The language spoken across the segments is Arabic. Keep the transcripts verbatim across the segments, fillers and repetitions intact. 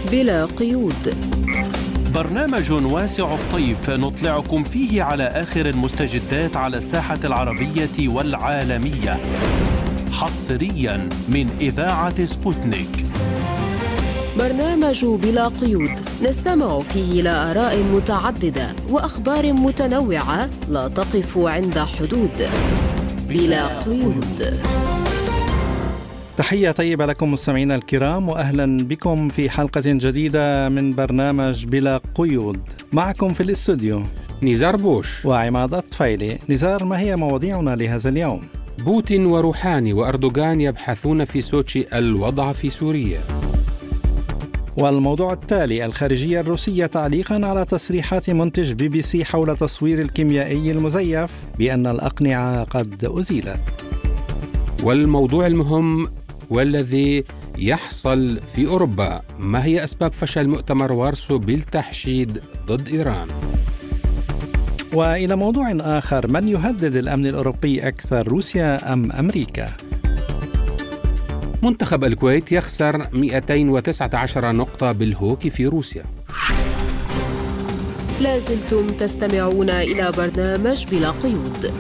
بلا قيود، برنامج واسع الطيف نطلعكم فيه على آخر المستجدات على الساحة العربية والعالمية، حصريا من إذاعة سبوتنيك. برنامج بلا قيود نستمع فيه إلى آراء متعددة وأخبار متنوعة لا تقف عند حدود. بلا قيود. تحية طيبة لكم مستمعينا الكرام، وأهلا بكم في حلقة جديدة من برنامج بلا قيود. معكم في الاستوديو نزار بوش وعماد الطفيلي. نزار، ما هي مواضيعنا لهذا اليوم؟ بوتين وروحاني وأردوغان يبحثون في سوتشي الوضع في سوريا. والموضوع التالي، الخارجية الروسية تعليقا على تصريحات منتج بي بي سي حول تصوير الكيميائي المزيف بأن الأقنعة قد أزيلت. والموضوع المهم والذي يحصل في أوروبا، ما هي أسباب فشل مؤتمر وارسو بالتحشيد ضد إيران؟ وإلى موضوع آخر، من يهدد الأمن الأوروبي أكثر، روسيا أم أمريكا؟ منتخب الكويت يخسر مئتين وتسعة عشر نقطة بالهوكي في روسيا. لازلتم تستمعون إلى برنامج بلا قيود.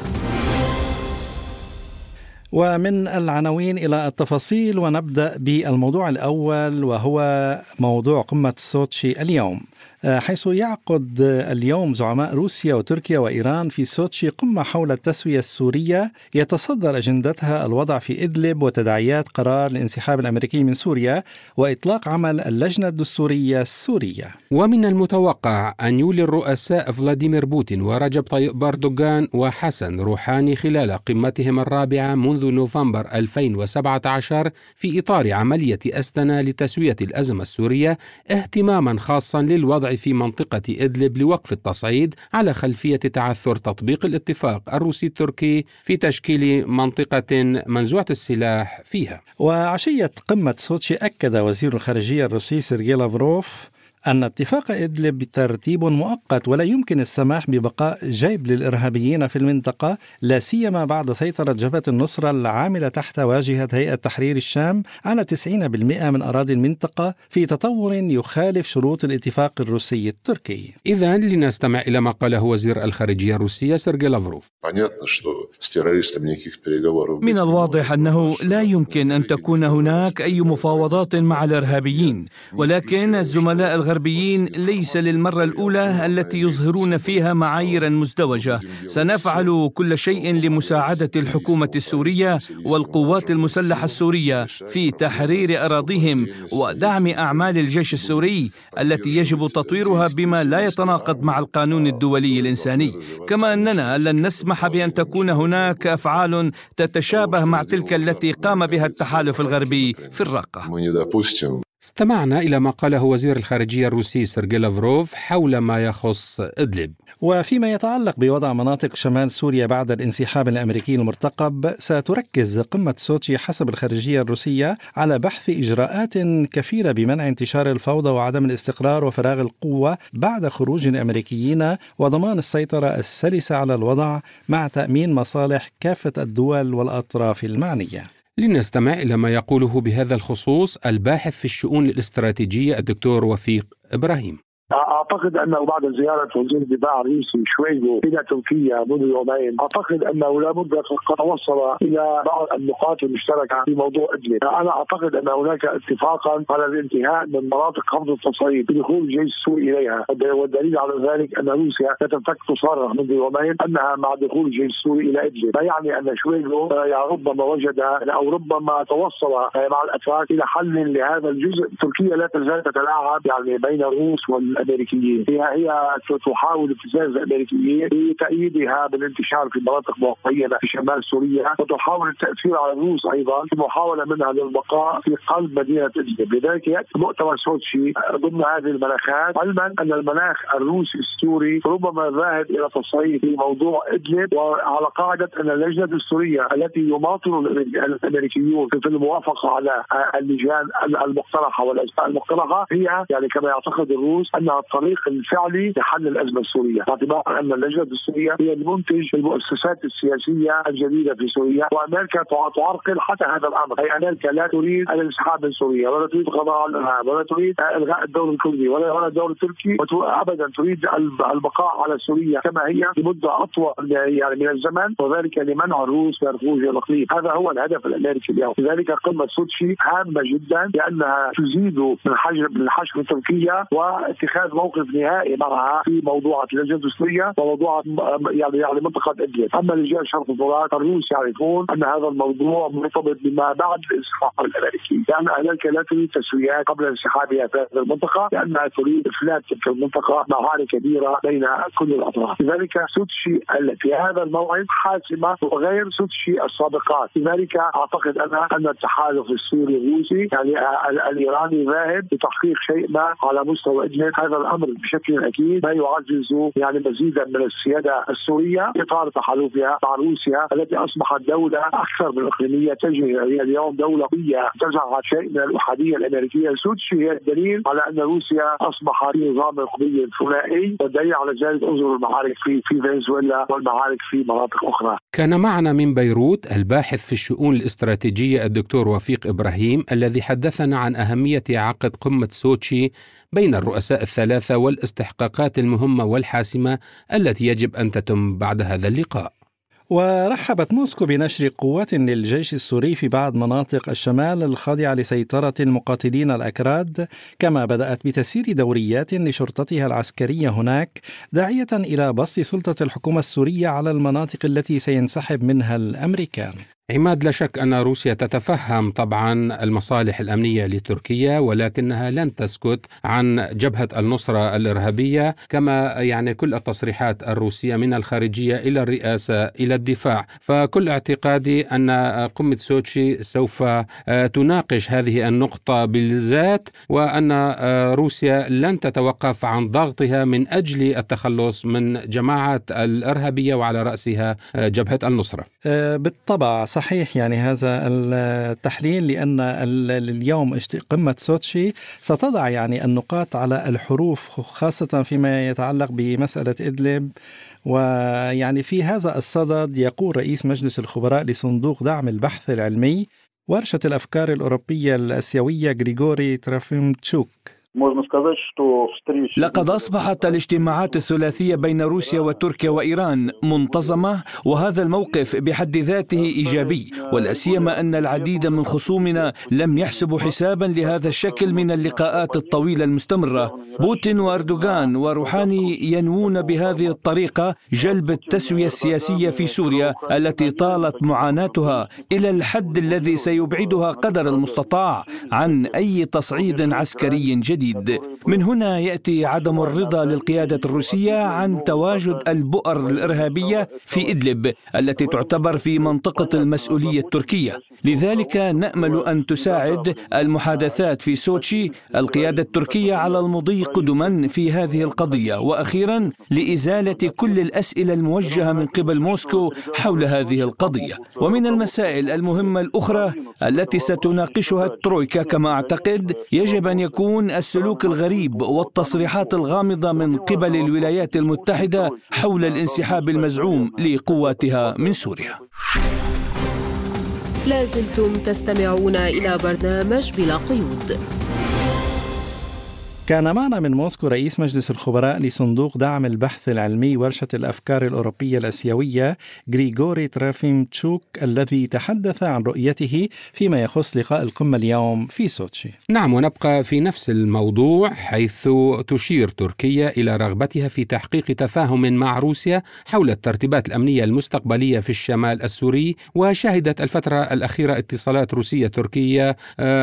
ومن العناوين إلى التفاصيل، ونبدأ بالموضوع الأول وهو موضوع قمة سوتشي اليوم، حيث يعقد اليوم زعماء روسيا وتركيا وإيران في سوتشي قمة حول التسوية السورية يتصدر أجندتها الوضع في إدلب وتداعيات قرار الانسحاب الأمريكي من سوريا وإطلاق عمل اللجنة الدستورية السورية. ومن المتوقع أن يولي الرؤساء فلاديمير بوتين ورجب طيب أردوغان وحسن روحاني خلال قمتهم الرابعة منذ نوفمبر ألفين وسبعة عشر في إطار عملية أستنا لتسوية الأزمة السورية اهتماما خاصا للوضع في منطقة إدلب لوقف التصعيد على خلفية تعثر تطبيق الاتفاق الروسي التركي في تشكيل منطقة منزوعة السلاح فيها. وعشية قمة سوتشي أكد وزير الخارجية الروسي سيرجي لافروف أن اتفاق إدلب ترتيب مؤقت ولا يمكن السماح ببقاء جيب للإرهابيين في المنطقة، لا سيما بعد سيطرة جبهة النصرة العاملة تحت واجهة هيئة تحرير الشام على تسعين بالمئة من أراضي المنطقة في تطور يخالف شروط الاتفاق الروسي التركي. إذن لنستمع إلى ما قاله وزير الخارجية الروسية سيرجي لافروف. من الواضح أنه لا يمكن أن تكون هناك أي مفاوضات مع الإرهابيين، ولكن الزملاء الغربيين ليس للمرة الأولى التي يظهرون فيها معايير مزدوجة. سنفعل كل شيء لمساعدة الحكومة السورية والقوات المسلحة السورية في تحرير أراضيهم ودعم أعمال الجيش السوري التي يجب تطويرها بما لا يتناقض مع القانون الدولي الإنساني، كما أننا لن نسمح بأن تكون هناك أفعال تتشابه مع تلك التي قام بها التحالف الغربي في الرقة. استمعنا إلى ما قاله وزير الخارجية الروسي سيرجي لافروف حول ما يخص إدلب. وفيما يتعلق بوضع مناطق شمال سوريا بعد الانسحاب الأمريكي المرتقب، ستركز قمة سوتشي حسب الخارجية الروسية على بحث إجراءات كفيلة بمنع انتشار الفوضى وعدم الاستقرار وفراغ القوة بعد خروج الأمريكيين، وضمان السيطرة السلسة على الوضع مع تأمين مصالح كافة الدول والأطراف المعنية. لنستمع إلى ما يقوله بهذا الخصوص الباحث في الشؤون الاستراتيجية الدكتور وفيق إبراهيم. أعتقد أنه بعد زيارة وزير الدفاع الروسي شويغو إلى تركيا منذ يومين، أعتقد أنه لابد قد توصل إلى بعض النقاط المشتركة في موضوع إدلب. أنا أعتقد أن هناك اتفاقا على الانتهاء من مناطق خفض التصعيد بدخول الجيش السوري إليها، والدليل على ذلك أن روسيا تتفك تصرح منذ يومين أنها مع دخول الجيش السوري إلى إدلب، لا يعني أن شويغو ربما وجد أو ربما توصل مع الأتراك إلى حل لهذا الجزء. تركيا لا تزال تتلاعب يعني بين الروس وال الأمريكيين، هي هي تحاول ابتزاز الأمريكيين بتأييدها بالانتشار في مناطق معينة في شمال سوريا، وتحاول التأثير على الروس أيضا في محاولة منها للبقاء في قلب مدينة إدلب. لذلك يأتي مؤتمر سوتشي ضمن هذه المناخات، علما أن المناخ الروسي السوري ربما ذاهب إلى تصعيد في موضوع إدلب، وعلى قاعدة أن اللجنة السورية التي يماطل الأمريكيون في الموافقة على اللجان المقترحة والأجزاء المقترحة هي يعني كما يعتقد الروس أنها الطريق الطريق الفعلي لحل الأزمة السورية، باعتبار أن اللجنة السورية هي المنتج المؤسسات السياسية الجديدة في سوريا، وأمريكا تعرقل حتى هذا الأمر. أي أمريكا لا تريد الانسحاب من سوريا، ولا تريد القضاء على الإرهاب، ولا تريد إلغاء الدور الكردي ولا الدور التركي، وأبدا تريد البقاء على سوريا كما هي لمدة أطول يعني من الزمن، وذلك لمنع الروس من الخروج إلى الإقليم. هذا هو الهدف الأمريكي اليوم. لذلك قمة سوتشي هامة جدا لأنها تزيد من حجم الحشد تركيا واتخاذ موقف نهائي معها في موضوع اللجنة السورية وموضوع يعني يعني منطقة إدلب. أما رجال شرق الفرات الروس يعرفون أن هذا الموضوع مرتبط بما بعد الانسحاب الأمريكي، لأن أمريكا لا تريد تسويات قبل انسحابها في هذه المنطقة، لأنها تريد إفلات تلك المنطقة معارك كبيرة بين كل الأطراف. لذلك سوتشي في هذا الموعد حاسمة وغير سوتشي السابقات. لذلك أعتقد أنا أن التحالف السوري الروسي يعني الإيراني ذاهب لتحقيق شيء ما على مستوى إدلب. هذا الأمر بشكل أكيد ما يعزز يعني مزيدا من السيادة السورية في إطار تحالفها مع روسيا التي أصبحت دولة أكثر من إقليمية، تجري هي اليوم دولة قوية تزعم شيء من الأحادية الأمريكية. سوتشي هي الدليل على أن روسيا أصبحت في نظام قوي ثنائي، والدليل على ذلك انظروا المعارك في في فنزويلا والمعارك في مناطق أخرى. كان معنا من بيروت الباحث في الشؤون الاستراتيجية الدكتور وفيق إبراهيم الذي حدثنا عن أهمية عقد قمة سوتشي بين الرؤساء الثلاثة والاستحقاقات المهمة والحاسمة التي يجب أن تتم بعد هذا اللقاء. ورحبت موسكو بنشر قوات للجيش السوري في بعض مناطق الشمال الخاضعة لسيطرة المقاتلين الأكراد، كما بدأت بتسيير دوريات لشرطتها العسكرية هناك، داعية إلى بسط سلطة الحكومة السورية على المناطق التي سينسحب منها الأمريكان. عماد، لا شك أن روسيا تتفهم طبعا المصالح الأمنية لتركيا، ولكنها لن تسكت عن جبهة النصرة الإرهابية، كما يعني كل التصريحات الروسية من الخارجية إلى الرئاسة إلى الدفاع. فكل اعتقادي أن قمة سوتشي سوف تناقش هذه النقطة بالذات، وأن روسيا لن تتوقف عن ضغطها من أجل التخلص من جماعة الإرهابية وعلى رأسها جبهة النصرة. بالطبع صحيح يعني هذا التحليل، لأن اليوم قمة سوتشي ستضع يعني النقاط على الحروف، خاصة فيما يتعلق بمسألة إدلب. ويعني في هذا الصدد يقول رئيس مجلس الخبراء لصندوق دعم البحث العلمي ورشة الأفكار الأوروبية الآسيوية غريغوري تروفيمتشوك: لقد أصبحت الاجتماعات الثلاثية بين روسيا وتركيا وإيران منتظمة، وهذا الموقف بحد ذاته إيجابي، ولا سيما أن العديد من خصومنا لم يحسبوا حسابا لهذا الشكل من اللقاءات الطويلة المستمرة. بوتين وأردوغان وروحاني ينوون بهذه الطريقة جلب التسوية السياسية في سوريا التي طالت معاناتها إلى الحد الذي سيبعدها قدر المستطاع عن أي تصعيد عسكري جديد. من هنا يأتي عدم الرضا للقيادة الروسية عن تواجد البؤر الإرهابية في إدلب التي تعتبر في منطقة المسؤولية التركية. لذلك نأمل أن تساعد المحادثات في سوتشي القيادة التركية على المضي قدما في هذه القضية، وأخيرا لإزالة كل الأسئلة الموجهة من قبل موسكو حول هذه القضية. ومن المسائل المهمة الأخرى التي ستناقشها الترويكا كما أعتقد، يجب أن يكون السلوك الغريب والتصريحات الغامضة من قبل الولايات المتحدة حول الانسحاب المزعوم لقواتها من سوريا. لازلتم تستمعون إلى برنامج بلا قيود. كان معنا من موسكو رئيس مجلس الخبراء لصندوق دعم البحث العلمي ورشة الأفكار الأوروبية الآسيوية غريغوري تروفيمتشوك، الذي تحدث عن رؤيته فيما يخص لقاء القمة اليوم في سوتشي. نعم، ونبقى في نفس الموضوع، حيث تشير تركيا إلى رغبتها في تحقيق تفاهم مع روسيا حول الترتيبات الأمنية المستقبلية في الشمال السوري. وشهدت الفترة الأخيرة اتصالات روسية تركية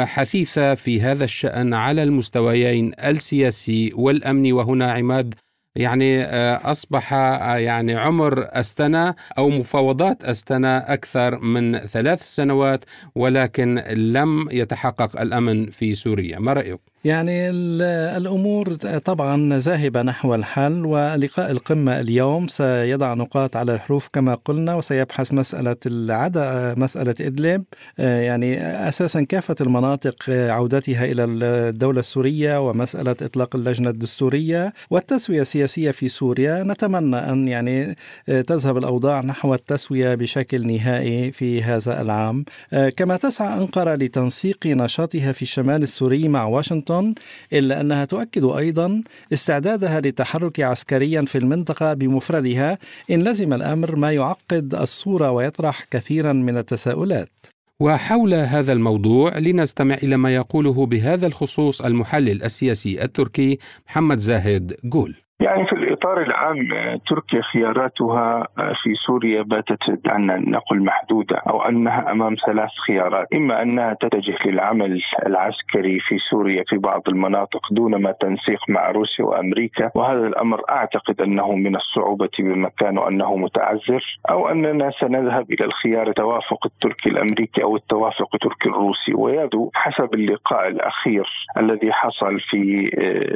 حثيثة في هذا الشأن على المستويين السياسي والأمني. وهنا عماد يعني أصبح يعني عمر أستنا أو مفاوضات أستنا أكثر من ثلاث سنوات، ولكن لم يتحقق الأمن في سوريا. ما رأيك؟ يعني الأمور طبعا ذاهبة نحو الحل، ولقاء القمة اليوم سيضع نقاط على الحروف كما قلنا، وسيبحث مسألة العدا مسألة إدلب، يعني أساسا كافة المناطق عودتها إلى الدولة السورية، ومسألة إطلاق اللجنة الدستورية والتسوية السياسية في سوريا. نتمنى أن يعني تذهب الأوضاع نحو التسوية بشكل نهائي في هذا العام. كما تسعى أنقرة لتنسيق نشاطها في الشمال السوري مع واشنطن، إلا أنها تؤكد أيضا استعدادها للتحرك عسكريا في المنطقة بمفردها إن لزم الأمر، ما يعقد الصورة ويطرح كثيرا من التساؤلات. وحول هذا الموضوع لنستمع إلى ما يقوله بهذا الخصوص المحلل السياسي التركي محمد زاهد جول. يعني في الإطار العام تركيا خياراتها في سوريا باتت دعنا نقول محدودة، أو أنها أمام ثلاث خيارات: إما أنها تتجه للعمل العسكري في سوريا في بعض المناطق دون ما تنسيق مع روسيا وأمريكا، وهذا الأمر أعتقد أنه من الصعوبة بمكان وأنه متعذر، أو أننا سنذهب إلى الخيار التوافق التركي الأمريكي أو التوافق التركي الروسي. ويبدو حسب اللقاء الأخير الذي حصل في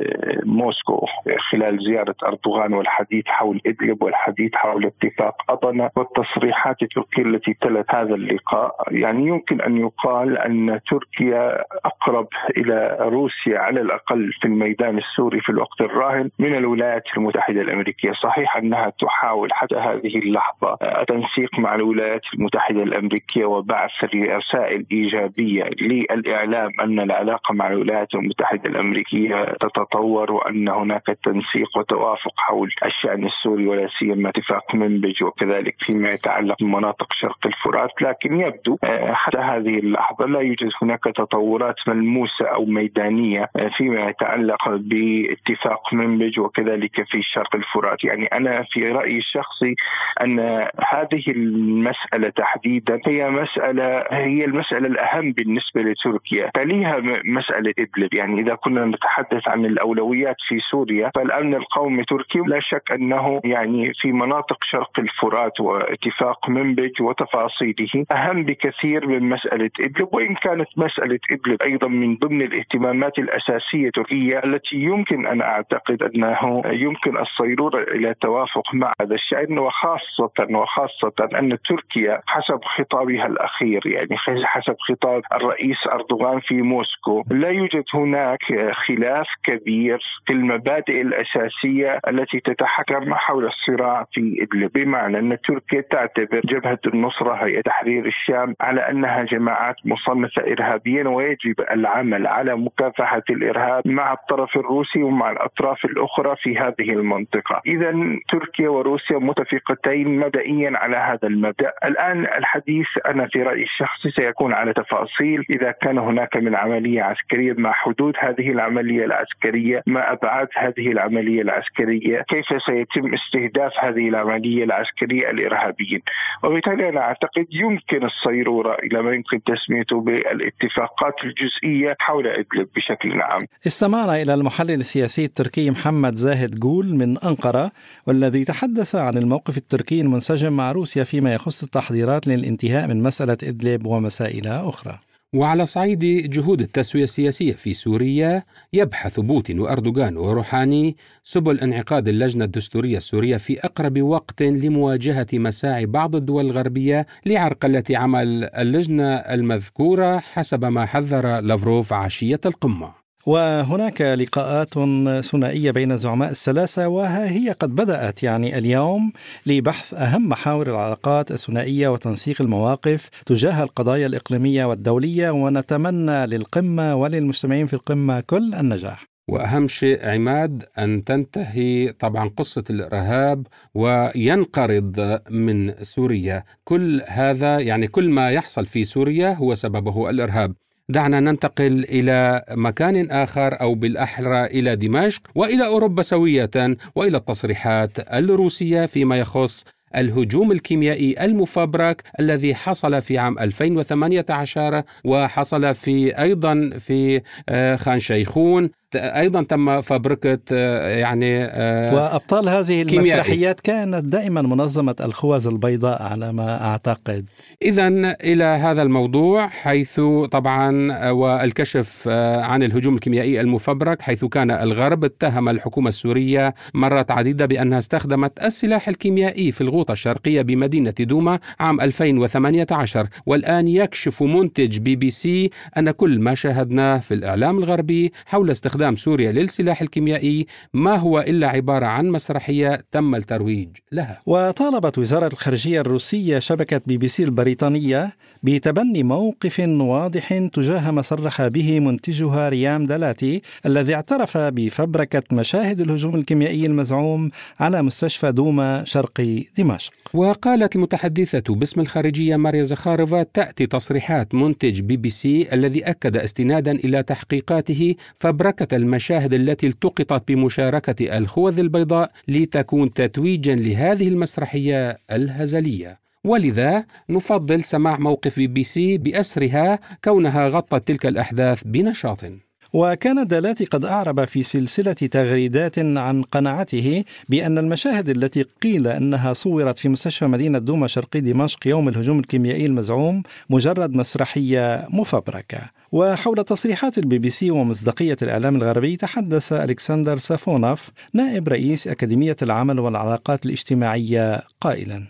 موسكو خلال زيارة أردوغان والحديث حول إدلب والحديث حول اتفاق أطنة والتصريحات التركية التي تلت هذا اللقاء، يعني يمكن أن يقال أن تركيا أقرب إلى روسيا على الأقل في الميدان السوري في الوقت الراهن من الولايات المتحدة الأمريكية. صحيح أنها تحاول حتى هذه اللحظة التنسيق مع الولايات المتحدة الأمريكية وبعث رسائل إيجابية للإعلام أن العلاقة مع الولايات المتحدة الأمريكية تتطور، وأن هناك تنسيق وتوافق حول الشأن السوري ولا سيما اتفاق منبج، وكذلك فيما يتعلق بمناطق شرق الفرات. لكن يبدو حتى هذه اللحظة لا يوجد هناك تطورات ملموسة أو ميدانية فيما يتعلق باتفاق منبج وكذلك في شرق الفرات. يعني أنا في رأيي الشخصي أن هذه المسألة تحديدا هي مسألة هي المسألة الأهم بالنسبة لتركيا، تليها مسألة إدلب. يعني إذا كنا نتحدث عن الأولويات في سوريا، فالأمن القومي تركي لا شك أنه يعني في مناطق شرق الفرات واتفاق منبج وتفاصيله أهم بكثير من مسألة إدلب، وإن كانت مسألة إدلب أيضا من ضمن الاهتمامات الأساسية التركية التي يمكن أن أعتقد أنه يمكن الصيرورة إلى توافق مع هذا الشأن، وخاصة وخاصة أن تركيا حسب خطابها الأخير، يعني حسب خطاب الرئيس أردوغان في موسكو، لا يوجد هناك خلاف كبير في المبادئ الأساسية التي تتحكم حول الصراع في إدلب، بمعنى أن تركيا تعتبر جبهة النصرة هي تحرير الشام على أنها جماعات مصنفة إرهابيا، ويجب العمل على مكافحة الإرهاب مع الطرف الروسي ومع الأطراف الأخرى في هذه المنطقة. إذا تركيا وروسيا متفقتين مبدئيا على هذا المبدأ. الآن الحديث أنا في رأيي الشخصي سيكون على تفاصيل إذا كان هناك من عملية عسكرية، ما حدود هذه العملية العسكرية، ما أبعاد هذه العملية العسكرية، كيف سيتم استهداف هذه العملية العسكرية الإرهابيين. وبالتالي أنا أعتقد يمكن الصيرورة إلى ما يمكن تسميته بالاتفاقات الجزئية حول إدلب بشكل عام. استمعنا إلى المحلل السياسي التركي محمد زاهد جول من أنقرة، والذي تحدث عن الموقف التركي المنسجم مع روسيا فيما يخص التحضيرات للانتهاء من مسألة إدلب ومسائل أخرى. وعلى صعيد جهود التسوية السياسية في سوريا، يبحث بوتين وأردوغان وروحاني سبل انعقاد اللجنة الدستورية السورية في أقرب وقت لمواجهة مساعي بعض الدول الغربية لعرقلة عمل اللجنة المذكورة حسب ما حذر لافروف عشية القمة. وهناك لقاءات ثنائية بين الزعماء الثلاثة، وهي قد بدأت يعني اليوم لبحث أهم محاور العلاقات الثنائية وتنسيق المواقف تجاه القضايا الإقليمية والدولية، ونتمنى للقمة وللمجتمعين في القمة كل النجاح. وأهم شيء عماد أن تنتهي طبعا قصة الإرهاب وينقرض من سوريا. كل هذا يعني كل ما يحصل في سوريا هو سببه الإرهاب. دعنا ننتقل إلى مكان آخر، أو بالأحرى إلى دمشق وإلى أوروبا سوية، وإلى التصريحات الروسية فيما يخص الهجوم الكيميائي المفبرك الذي حصل في عام ألفين وثمانية عشر وحصل في أيضا في خان شيخون، أيضا تم فبركة يعني وأبطال هذه كيميائي. المسرحيات كانت دائما منظمة الخوذ البيضاء على ما أعتقد. إذن إلى هذا الموضوع حيث طبعا والكشف عن الهجوم الكيميائي المفبرك، حيث كان الغرب اتهم الحكومة السورية مرات عديدة بأنها استخدمت السلاح الكيميائي في الغوطة الشرقية بمدينة دوما عام ألفين وثمانية عشر، والآن يكشف منتج بي بي سي أن كل ما شاهدناه في الإعلام الغربي حول استخدام سوريا للسلاح الكيميائي ما هو إلا عبارة عن مسرحية تم الترويج لها. وطالبت وزارة الخارجية الروسية شبكة بي بي سي البريطانية بتبني موقف واضح تجاه ما صرح به منتجها ريام دلاتي الذي اعترف بفبركة مشاهد الهجوم الكيميائي المزعوم على مستشفى دوما شرقي دمشق. وقالت المتحدثة باسم الخارجية ماريا زخارفا: تأتي تصريحات منتج بي بي سي الذي أكد استنادا إلى تحقيقاته فبركة المشاهد التي التقطت بمشاركة الخوذ البيضاء لتكون تتويجا لهذه المسرحية الهزلية، ولذا نفضل سماع موقف بي بي سي بأسرها كونها غطت تلك الأحداث بنشاط. وكان دلاتي قد أعرب في سلسلة تغريدات عن قناعته بأن المشاهد التي قيل أنها صورت في مستشفى مدينة دوما شرقي دمشق يوم الهجوم الكيميائي المزعوم مجرد مسرحية مفبركة. وحول تصريحات البي بي سي ومصداقية الإعلام الغربي تحدث ألكسندر سافونوف نائب رئيس أكاديمية العمل والعلاقات الاجتماعية قائلا: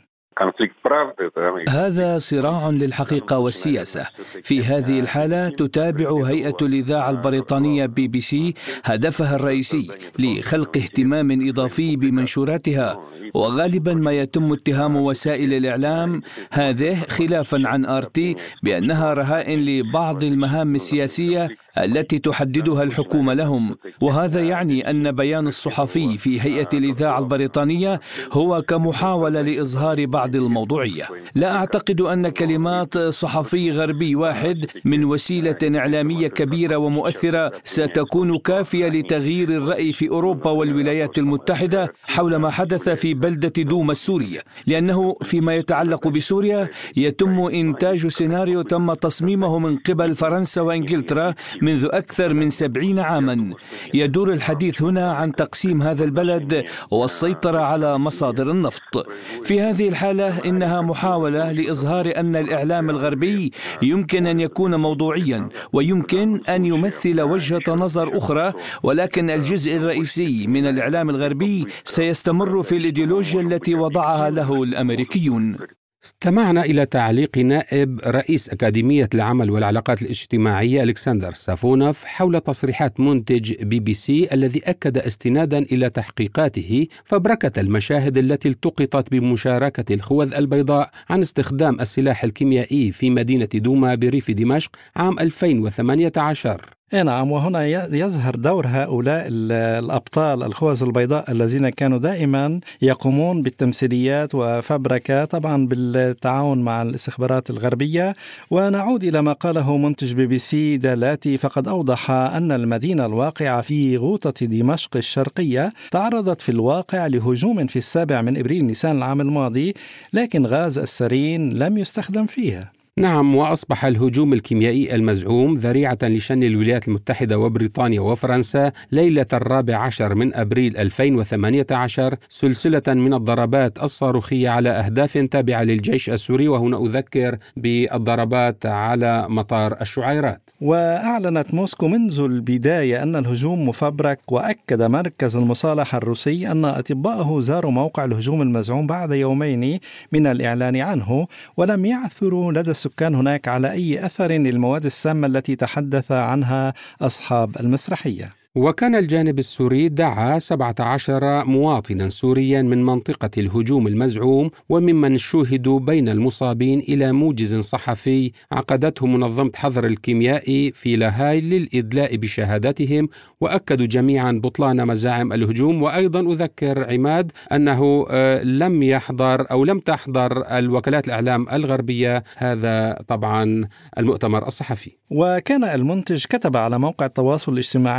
هذا صراع للحقيقة والسياسة. في هذه الحالة تتابع هيئة الإذاعة البريطانية بي بي سي هدفها الرئيسي لخلق اهتمام إضافي بمنشوراتها، وغالبا ما يتم اتهام وسائل الإعلام هذه خلافا عن آر تي بأنها رهائن لبعض المهام السياسية التي تحددها الحكومة لهم، وهذا يعني أن بيان الصحفي في هيئة الإذاعة البريطانية هو كمحاولة لإظهار بعض الموضوعية. لا أعتقد أن كلمات صحفي غربي واحد من وسيلة إعلامية كبيرة ومؤثرة ستكون كافية لتغيير الرأي في أوروبا والولايات المتحدة حول ما حدث في بلدة دوما السورية، لأنه فيما يتعلق بسوريا يتم إنتاج سيناريو تم تصميمه من قبل فرنسا وإنجلترا منذ أكثر من سبعين عاما. يدور الحديث هنا عن تقسيم هذا البلد والسيطرة على مصادر النفط. في هذه الحالة إنها محاولة لإظهار أن الإعلام الغربي يمكن أن يكون موضوعيا ويمكن أن يمثل وجهة نظر أخرى، ولكن الجزء الرئيسي من الإعلام الغربي سيستمر في الإيديولوجيا التي وضعها له الأمريكيون. استمعنا إلى تعليق نائب رئيس أكاديمية العمل والعلاقات الاجتماعية ألكسندر سافونوف حول تصريحات منتج بي بي سي الذي أكد استنادا إلى تحقيقاته فبركة المشاهد التي التقطت بمشاركة الخوذ البيضاء عن استخدام السلاح الكيميائي في مدينة دوما بريف دمشق عام ألفين وثمانية عشر. نعم، وهنا يظهر دور هؤلاء الأبطال الخوذ البيضاء الذين كانوا دائما يقومون بالتمثيليات وفبركة طبعا بالتعاون مع الاستخبارات الغربية. ونعود إلى ما قاله منتج بي بي سي دلاتي، فقد أوضح أن المدينة الواقعة في غوطة دمشق الشرقية تعرضت في الواقع لهجوم في السابع من إبريل نيسان العام الماضي، لكن غاز السرين لم يستخدم فيها. نعم، وأصبح الهجوم الكيميائي المزعوم ذريعة لشن الولايات المتحدة وبريطانيا وفرنسا ليلة الرابع عشر من أبريل ألفين وثمانية عشر سلسلة من الضربات الصاروخية على أهداف تابعة للجيش السوري، وهنا أذكر بالضربات على مطار الشعيرات. وأعلنت موسكو منذ البداية أن الهجوم مفبرك، وأكد مركز المصالحة الروسي أن أطباءه زاروا موقع الهجوم المزعوم بعد يومين من الإعلان عنه، ولم يعثروا لدى السكان هناك على أي أثر للمواد السامة التي تحدث عنها أصحاب المسرحية. وكان الجانب السوري دعا سبعة عشر مواطنا سوريا من منطقة الهجوم المزعوم وممن شوهدوا بين المصابين إلى موجز صحفي عقدته منظمة حظر الكيميائي في لاهاي للإدلاء بشهاداتهم، وأكدوا جميعا بطلان مزاعم الهجوم. وأيضا أذكر عماد أنه لم يحضر أو لم تحضر الوكالات الإعلام الغربية هذا طبعا المؤتمر الصحفي. وكان المنتج كتب على موقع التواصل الاجتماعي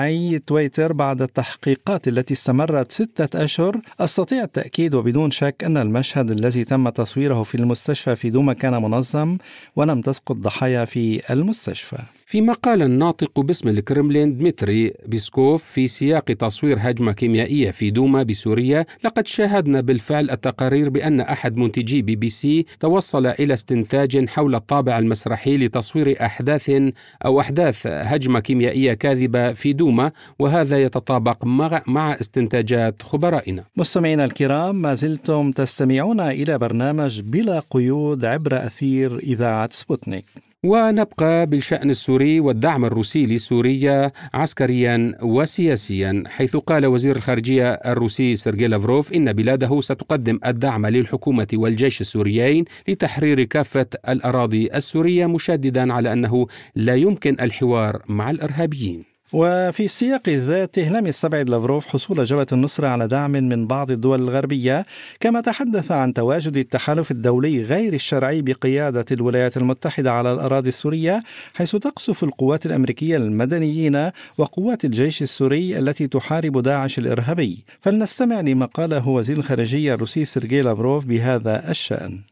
تويتر: بعد التحقيقات التي استمرت ستة أشهر أستطيع التأكيد وبدون شك أن المشهد الذي تم تصويره في المستشفى في دوما كان منظم ولم تسقط ضحايا في المستشفى. فيما قال الناطق باسم الكرملين دمتري بيسكوف في سياق تصوير هجمة كيميائية في دوما بسوريا: لقد شاهدنا بالفعل التقارير بأن أحد منتجي بي بي سي توصل إلى استنتاج حول الطابع المسرحي لتصوير أحداث أو أحداث هجمة كيميائية كاذبة في دوما، وهذا يتطابق مع, مع استنتاجات خبرائنا. مستمعينا الكرام، ما زلتم تستمعون إلى برنامج بلا قيود عبر أثير إذاعة سبوتنيك. ونبقى بالشأن السوري والدعم الروسي لسوريا عسكريا وسياسيا، حيث قال وزير الخارجية الروسي سيرجي لافروف إن بلاده ستقدم الدعم للحكومة والجيش السوريين لتحرير كافة الأراضي السورية، مشددا على أنه لا يمكن الحوار مع الإرهابيين. وفي السياق ذاته لم يستبعد لافروف حصول جبهة النصرة على دعم من بعض الدول الغربية، كما تحدث عن تواجد التحالف الدولي غير الشرعي بقيادة الولايات المتحدة على الأراضي السورية، حيث تقصف القوات الأمريكية المدنيين وقوات الجيش السوري التي تحارب داعش الإرهابي. فلنستمع لما قاله وزير الخارجية الروسي سيرجي لافروف بهذا الشأن.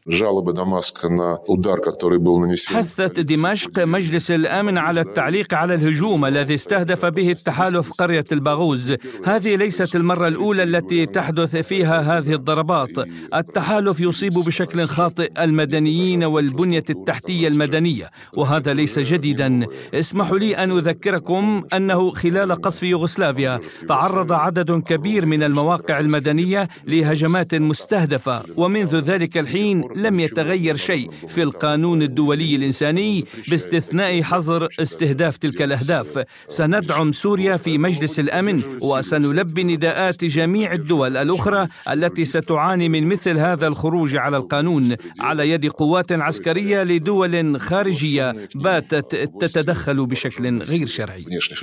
حثت دمشق مجلس الأمن على التعليق على الهجوم الذي استهدف هدف به التحالف قرية الباغوز. هذه ليست المرة الأولى التي تحدث فيها هذه الضربات. التحالف يصيب بشكل خاطئ المدنيين والبنية التحتية المدنية، وهذا ليس جديدا. اسمحوا لي أن أذكركم أنه خلال قصف يوغوسلافيا تعرض عدد كبير من المواقع المدنية لهجمات مستهدفة، ومنذ ذلك الحين لم يتغير شيء في القانون الدولي الإنساني باستثناء حظر استهداف تلك الأهداف. سندعم سوريا في مجلس الأمن وسنلبي نداءات جميع الدول الأخرى التي ستعاني من مثل هذا الخروج على القانون على يد قوات عسكرية لدول خارجية باتت تتدخل بشكل غير شرعي.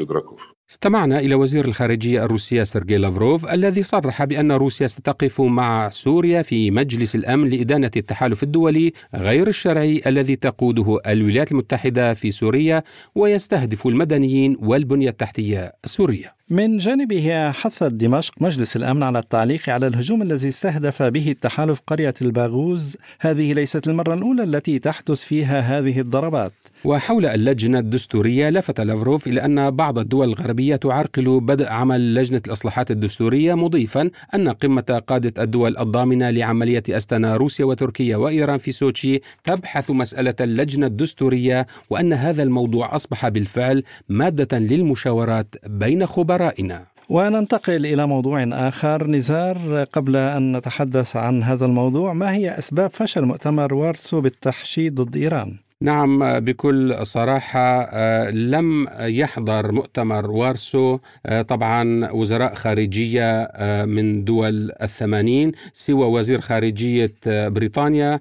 استمعنا إلى وزير الخارجية الروسية سيرجي لافروف الذي صرح بأن روسيا ستقف مع سوريا في مجلس الأمن لإدانة التحالف الدولي غير الشرعي الذي تقوده الولايات المتحدة في سوريا ويستهدف المدنيين والبنية التحتية السورية. من جانبه حثت دمشق مجلس الأمن على التعليق على الهجوم الذي استهدف به التحالف قرية الباغوز. هذه ليست المرة الأولى التي تحدث فيها هذه الضربات. وحول اللجنة الدستورية لفت لافروف إلى أن بعض الدول الغربية تعرقل بدء عمل لجنة الإصلاحات الدستورية، مضيفا أن قمة قادة الدول الضامنة لعملية أستانا روسيا وتركيا وإيران في سوتشي تبحث مسألة اللجنة الدستورية، وأن هذا الموضوع أصبح بالفعل مادة للمشاورات بين خبرائنا. وننتقل إلى موضوع آخر. نزار، قبل أن نتحدث عن هذا الموضوع، ما هي أسباب فشل مؤتمر وارسو بالتحشيد ضد إيران؟ نعم، بكل صراحة لم يحضر مؤتمر وارسو طبعا وزراء خارجية من دول الثمانين سوى وزير خارجية بريطانيا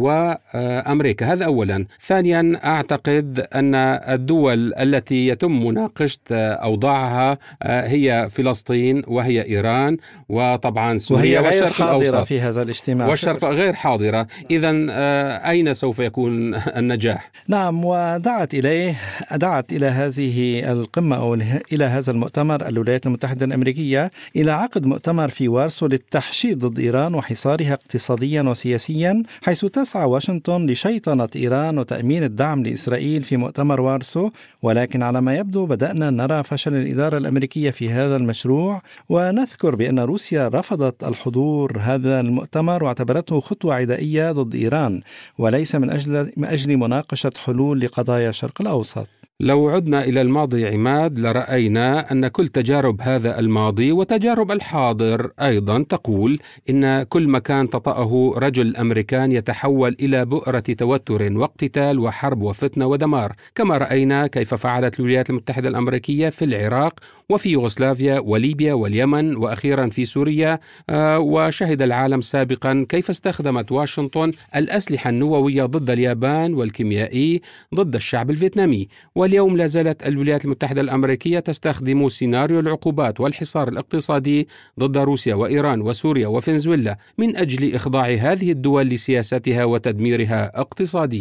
وأمريكا. هذا أولا. ثانيا، أعتقد أن الدول التي يتم مناقشة أوضاعها هي فلسطين وهي إيران وطبعا سوريا والشرق الأوسط في هذا الاجتماع، والشرق غير حاضرة. إذن أين سوف يكون النجاح؟ نعم، ودعت إليه دعت إلى هذه القمة أو إلى هذا المؤتمر الولايات المتحدة الأمريكية إلى عقد مؤتمر في وارسو للتحشيد ضد إيران وحصارها اقتصاديا وسياسيا، حيث تسعى واشنطن لشيطنة إيران وتأمين الدعم لإسرائيل في مؤتمر وارسو. ولكن على ما يبدو بدأنا نرى فشل الإدارة الأمريكية في هذا المشروع، ونذكر بأن روسيا رفضت الحضور هذا المؤتمر واعتبرته خطوة عدائية ضد إيران وليس من أجل من أجل مناقشة حلول لقضايا الشرق الأوسط. لو عدنا إلى الماضي عماد لرأينا أن كل تجارب هذا الماضي وتجارب الحاضر أيضا تقول إن كل مكان تطأه رجل أمريكان يتحول إلى بؤرة توتر واقتتال وحرب وفتنة ودمار، كما رأينا كيف فعلت الولايات المتحدة الأمريكية في العراق وفي يوغوسلافيا وليبيا واليمن وأخيرا في سوريا. آه وشهد العالم سابقا كيف استخدمت واشنطن الأسلحة النووية ضد اليابان والكيميائي ضد الشعب الفيتنامي. واليوم لا زالت الولايات المتحدة الأمريكية تستخدم سيناريو العقوبات والحصار الاقتصادي ضد روسيا وإيران وسوريا وفنزويلا من أجل إخضاع هذه الدول لسياستها وتدميرها اقتصاديا.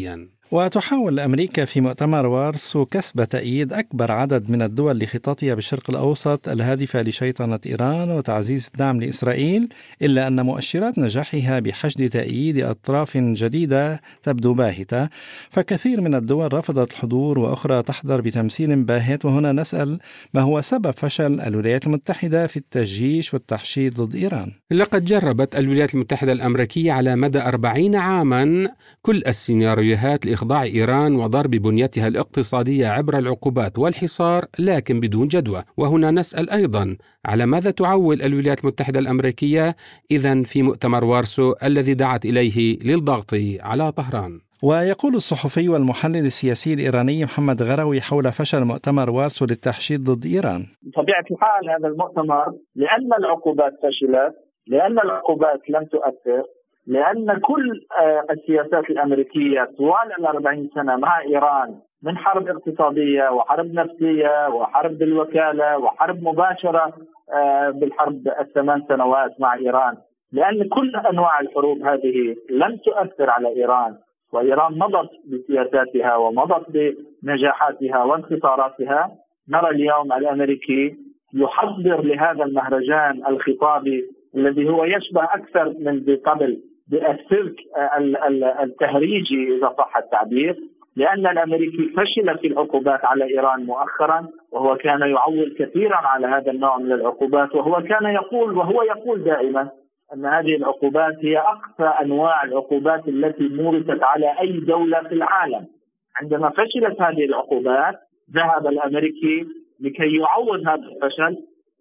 وتحاول أمريكا في مؤتمر وارسو كسب تأييد أكبر عدد من الدول لخططها بالشرق الأوسط الهادفة لشيطنة إيران وتعزيز الدعم لإسرائيل، إلا أن مؤشرات نجاحها بحشد تأييد أطراف جديدة تبدو باهتة، فكثير من الدول رفضت الحضور وأخرى تحضر بتمثيل باهت. وهنا نسأل: ما هو سبب فشل الولايات المتحدة في التجيش والتحشيد ضد إيران؟ لقد جربت الولايات المتحدة الأمريكية على مدى أربعين عاما كل السيناريوهات لإخضاع إيران وضرب بنيتها الاقتصادية عبر العقوبات والحصار، لكن بدون جدوى. وهنا نسأل أيضا: على ماذا تعول الولايات المتحدة الأمريكية إذن في مؤتمر وارسو الذي دعت إليه للضغط على طهران؟ ويقول الصحفي والمحلل السياسي الإيراني محمد غروي حول فشل مؤتمر وارسو للتحشيد ضد إيران: بطبيعة الحال هذا المؤتمر لأن العقوبات فشلت، لأن العقوبات لم تؤثر، لأن كل السياسات الأمريكية طوال الأربعين سنة مع إيران من حرب اقتصادية وحرب نفسية وحرب بالوكالة وحرب مباشرة بالحرب الثمان سنوات مع إيران، لأن كل أنواع الحروب هذه لم تؤثر على إيران، وإيران مضت بسياساتها ومضت بنجاحاتها وانتصاراتها. نرى اليوم الأمريكي يحضر لهذا المهرجان الخطابي الذي هو يشبه أكثر من قبل بالسلك التهريجي إذا صح التعبير، لأن الأمريكي فشل في العقوبات على إيران مؤخرا، وهو كان يعول كثيرا على هذا النوع من العقوبات، وهو كان يقول وهو يقول دائما أن هذه العقوبات هي أقصى أنواع العقوبات التي مورست على أي دولة في العالم. عندما فشلت هذه العقوبات ذهب الأمريكي لكي يعوض هذا الفشل،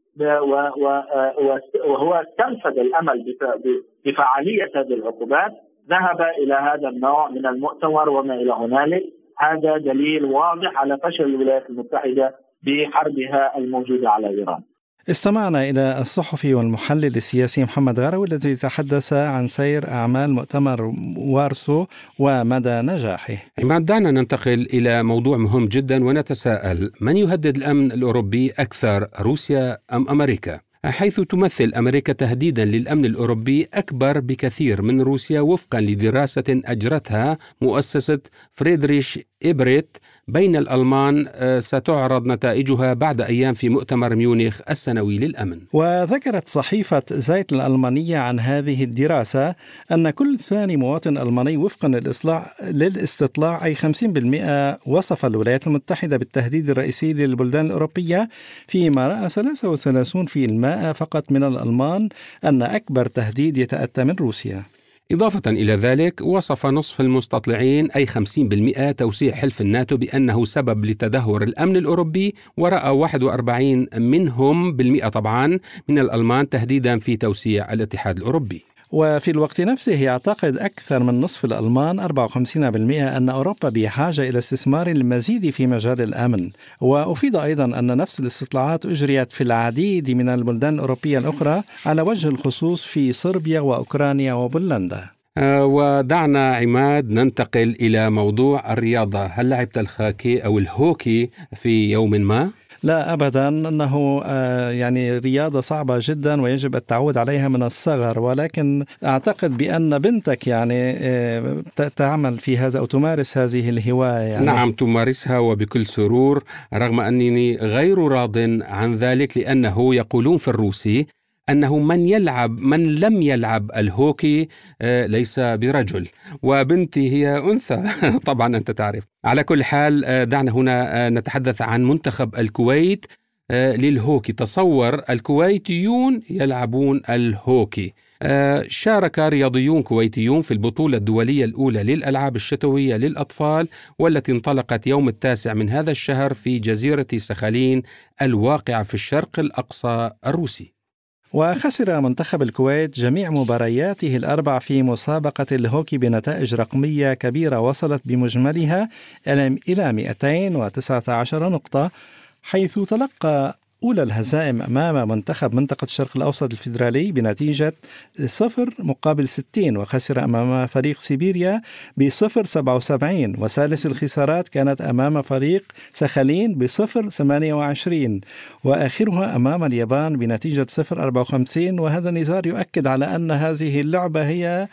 وهو استنفذ الأمل بفعالية هذه العقوبات، ذهب إلى هذا النوع من المؤتمر وما إلى هنالك. هذا دليل واضح على فشل الولايات المتحدة بحربها الموجودة على إيران. استمعنا إلى الصحفي والمحلل السياسي محمد غروي الذي تحدث عن سير أعمال مؤتمر وارسو ومدى نجاحه. عماد، دعنا ننتقل إلى موضوع مهم جدا ونتساءل: من يهدد الأمن الأوروبي أكثر، روسيا أم أمريكا؟ حيث تمثل أمريكا تهديدا للأمن الأوروبي أكبر بكثير من روسيا وفقا لدراسة أجرتها مؤسسة فريدريش إبريت بين الألمان، ستعرض نتائجها بعد أيام في مؤتمر ميونخ السنوي للأمن. وذكرت صحيفة زايت الألمانية عن هذه الدراسة أن كل ثاني مواطن ألماني وفقا للاستطلاع أي خمسين بالمئة وصف الولايات المتحدة بالتهديد الرئيسي للبلدان الأوروبية، فيما رأى ثلاثة وثلاثين بالمئة فقط من الألمان أن أكبر تهديد يتأتى من روسيا. إضافة إلى ذلك، وصف نصف المستطلعين أي خمسين بالمئة توسيع حلف الناتو بأنه سبب لتدهور الأمن الأوروبي، ورأى واحد وأربعين منهم بالمئة طبعا من الألمان تهديدا في توسيع الاتحاد الأوروبي. وفي الوقت نفسه يعتقد أكثر من نصف الألمان أربعة وخمسين بالمئة أن أوروبا بحاجة إلى استثمار المزيد في مجال الأمن. وأفيد أيضا أن نفس الاستطلاعات أجريت في العديد من البلدان الأوروبية الأخرى، على وجه الخصوص في صربيا وأوكرانيا وبولندا. أه ودعنا عماد ننتقل إلى موضوع الرياضة. هل لعبت الخاكي أو الهوكي في يوم ما؟ لا أبدا، أنه يعني رياضة صعبة جدا ويجب التعود عليها من الصغر، ولكن أعتقد بأن بنتك يعني تعمل في هذا أو تمارس هذه الهواية يعني. نعم، تمارسها وبكل سرور، رغم أنني غير راض عن ذلك، لأنه يقولون في الروسي أنه من يلعب من لم يلعب الهوكي ليس برجل، وبنتي هي أنثى طبعا أنت تعرف. على كل حال، دعنا هنا نتحدث عن منتخب الكويت للهوكي. تصور الكويتيون يلعبون الهوكي. شارك رياضيون كويتيون في البطولة الدولية الأولى للألعاب الشتوية للأطفال، والتي انطلقت يوم التاسع من هذا الشهر في جزيرة سخالين الواقعة في الشرق الأقصى الروسي. وخسر منتخب الكويت جميع مبارياته الأربع في مسابقة الهوكي بنتائج رقمية كبيرة وصلت بمجملها إلى مئتين وتسعة عشر نقطة، حيث تلقى أولى الهزائم أمام منتخب منطقة الشرق الأوسط الفيدرالي بنتيجة صفر مقابل ستين، وخسر أمام فريق سيبيريا بصفر سبعة وسبعين، وثالث الخسارات كانت أمام فريق سخالين بصفر ثمانية وعشرين، وآخرها أمام اليابان بنتيجة صفر أربعة وخمسين. وهذا النظام يؤكد على أن هذه اللعبة هي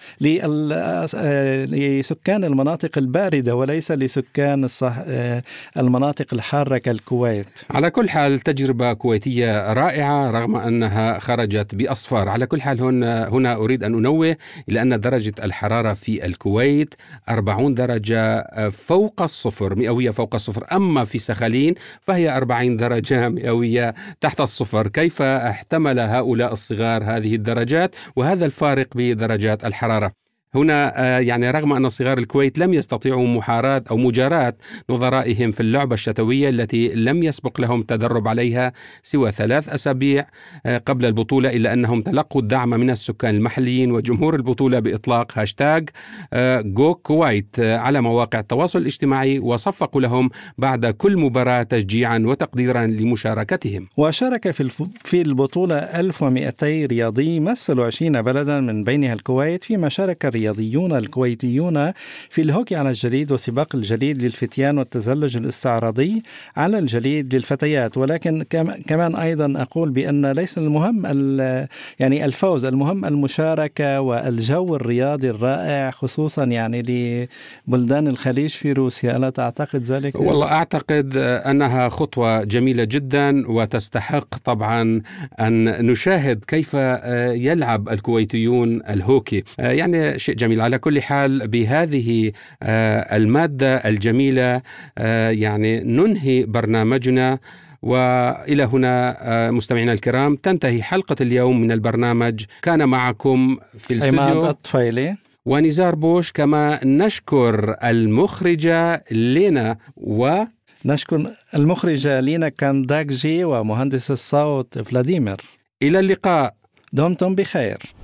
لسكان المناطق الباردة وليس لسكان المناطق الحارة كالكويت. على كل حال تجربة كويتية رائعة رغم أنها خرجت بأصفار. على كل حال هنا, هنا أريد أن أنوه إلى أن درجة الحرارة في الكويت أربعين درجة فوق الصفر، مئوية فوق الصفر. أما في سخالين فهي أربعين درجة مئوية تحت الصفر. كيف احتمل هؤلاء الصغار هذه الدرجات وهذا الفارق بدرجات الحرارة؟ هنا يعني رغم أن صغار الكويت لم يستطيعوا محاراة أو مجاراة نظرائهم في اللعبة الشتوية التي لم يسبق لهم تدرب عليها سوى ثلاث أسابيع قبل البطولة، إلا أنهم تلقوا الدعم من السكان المحليين وجمهور البطولة بإطلاق هاشتاج جو كويت على مواقع التواصل الاجتماعي، وصفقوا لهم بعد كل مباراة تشجيعا وتقديرا لمشاركتهم. وشارك في البطولة ألف ومئتين رياضي مثلوا عشرين بلدا من بينها الكويت، فيما شارك الرياضيون الكويتيون في الهوكي على الجليد وسباق الجليد للفتيان والتزلج الاستعراضي على الجليد للفتيات. ولكن كمان أيضا أقول بأن ليس المهم يعني الفوز، المهم المشاركة والجو الرياضي الرائع، خصوصا يعني لبلدان الخليج في روسيا. ألا تعتقد ذلك؟ والله أعتقد أنها خطوة جميلة جدا وتستحق طبعا أن نشاهد كيف يلعب الكويتيون الهوكي، يعني شيء جميل. على كل حال بهذه المادة الجميلة يعني ننهي برنامجنا، وإلى هنا مستمعينا الكرام تنتهي حلقة اليوم من البرنامج. كان معكم في الاستوديو الطفيلي ونزار بوش، كما نشكر المخرجة لينا و نشكر المخرجة لينا كانداكجي ومهندس الصوت فلاديمير. إلى اللقاء، دمتم بخير.